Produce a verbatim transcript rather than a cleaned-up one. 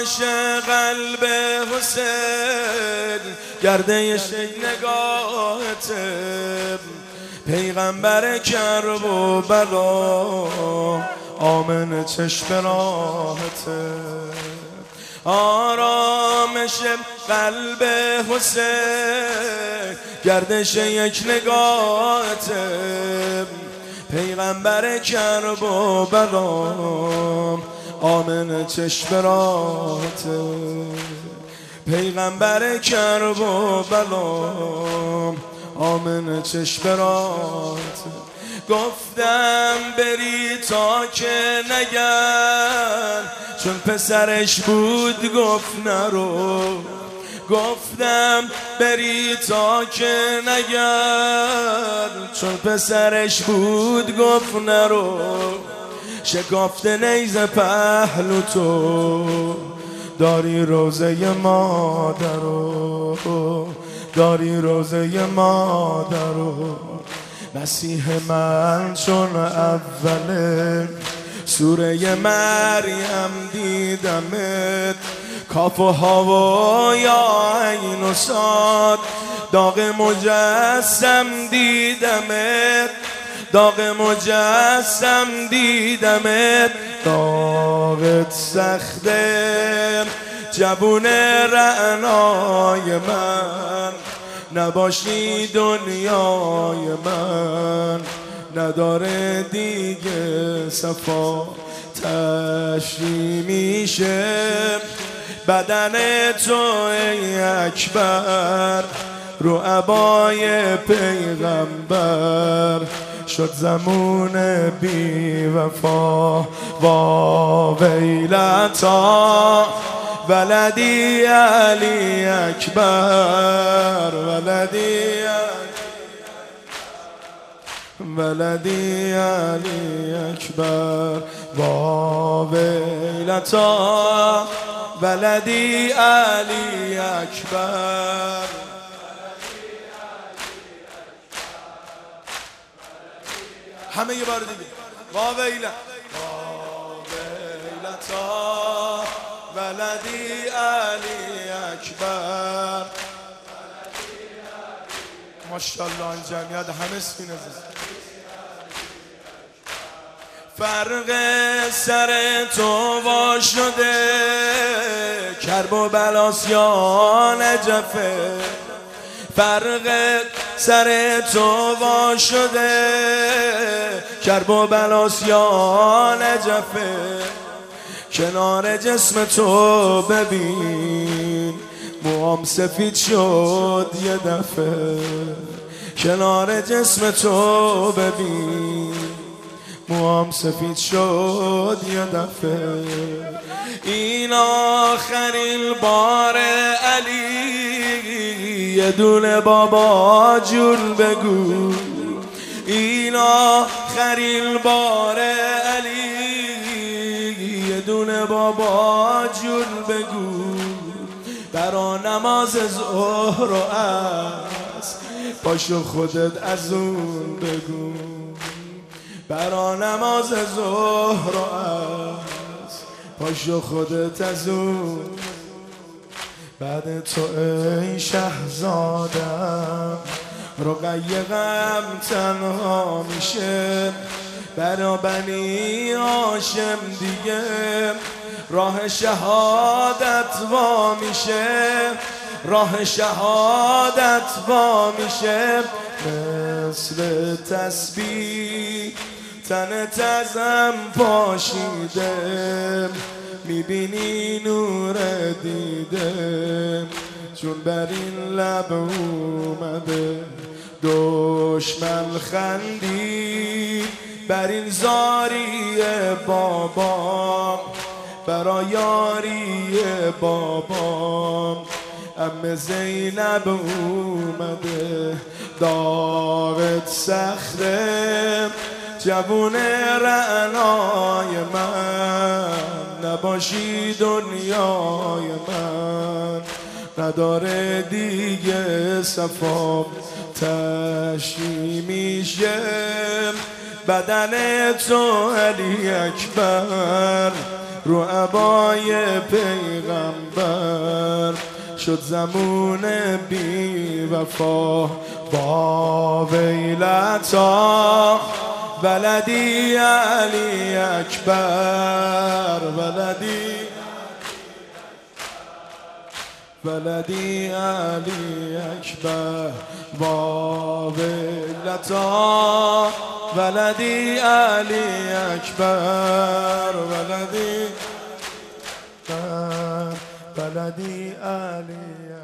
آرامش قلب حسین گردش نگاهته، پیغمبر کرب و بلا آمن چشم راحته. آرامش قلب حسین گردش یک نگاهته، پیغمبر کرب و بلا آمن چشم راحته. پیغمبر کرب و بلا آمن چشم راحته. گفتم بری تا که نگن، چون پسرش بود گفت نرو. گفتم بری تا که نگن، چون پسرش بود گفت نرو. شکافته نیزه پهلو تو، داری روزه مادرو، داری روزه مادرو. مسیح من چون اوله سوره مریم دیدمت، کاف و هوا یا عین و صاد داغ مجسم دیدمت، داغ مجسم دیدمت. داغت سخته جوون رعنای من، نباشی دنیای من نداره دیگه صفا. تشریح میشه بدن تو ای اکبر، رو عبای پیغمبر شد زمون بی وفا. وا ویلتا ولدی علی اکبر، ولدی ولدی علی اکبر. وا ویلتا ولدی علی اکبر. همه یه بار دیگه. وا ویلتا ولدی علی اکبر. ماشاءالله این جمعیت همه سینه زد. فرق سر تو وا شده، کرب و بلاس یا نجفه. فرق سر تو وا شده، کرب و بلاس یا نجفه. کنار جسم تو ببین موام سفید شد یه دفعه. کنار جسم تو ببین موام سفید شد یه دفعه. این آخرین بار علی، یه دونه بابا جون بگو. این آخرین بار علی، یه دونه بابا جون بگو. برا نماز ظهر و عصر پاشو خودت از اون بگو. برا نماز ظهر و عصر پاشو خودت از اون. بعد تو ای شهزادم رقیه غم تنها میشه. برا بنی هاشم دیگه راه شهادت وا میشه، راه شهادت وا میشه. مثل تسبیح تنت ازم پاشیده، میبینی نور دیده. چون بر این لب اومده دشمن خندی، بر این زاری بابام برا یاری بابام. ام زینب اومده داغت سخته، جوون رعنای من نباشی دنیای من نداره دیگه صفا. تشریح میشه بدن تو علی اکبر، رو عبای پیغمبر شد زمون بی وفا با ویلتا بلدی علی اکبر بلدی بلدی علی اکبر با ویلتا بلدی علی اکبر بلدی بلدی علی